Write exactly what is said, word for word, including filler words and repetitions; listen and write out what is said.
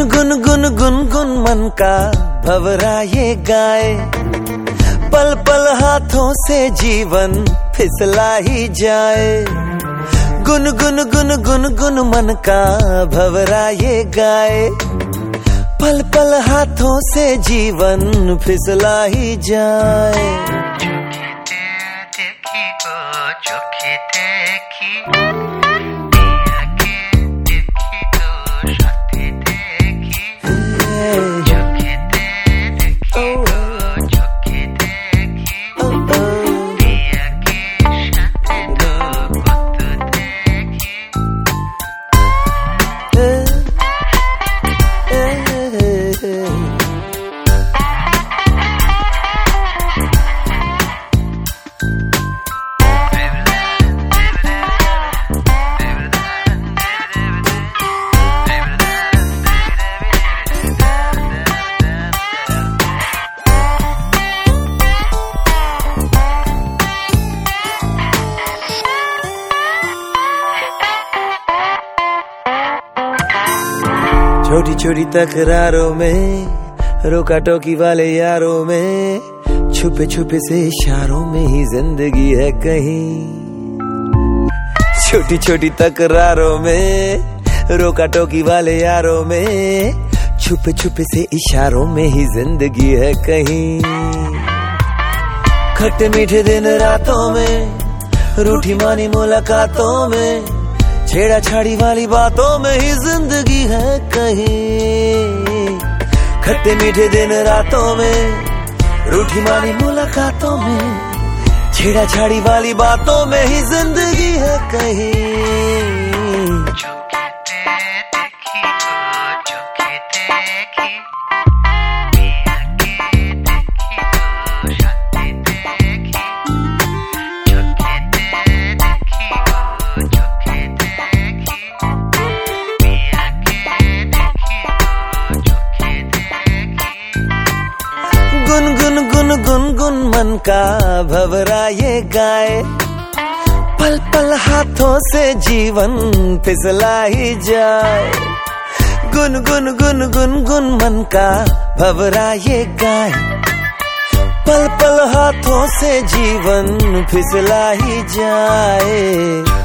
गुन गुन गुन गुन मन का भंवरा ये गाए, पल पल हाथों से जीवन फिसला ही जाए। गुन गुन गुन गुन गुन मन का भंवरा ये गाए, पल पल हाथों से जीवन फिसला ही जाए। छोटी छोटी तकरारों में, रोका टोकी वाले यारों में, छुपे छुपे से इशारों में ही जिंदगी है कहीं। छोटी छोटी तकरारों में, रोका टोकी वाले यारों में, छुपे छुपे से इशारों में ही जिंदगी है कहीं। खट्टे मीठे दिन रातों में, रूठी मानी मुलाकातों में, छेड़ा छाड़ी वाली बातों में ही जिंदगी है कहीं। खट्टे मीठे दिन रातों में, रूठी मानी मुलाकातों में, छेड़ा छाड़ी वाली बातों में ही जिंदगी है कहीं। गुन गुन गुन गुन गुन मन का भंवरा ये गाए, पल पल हाथों से जीवन फिसला ही जाए। गुन गुन गुन गुन गुन मन का भंवरा ये गाए, पल पल हाथों से जीवन फिसला ही जाए।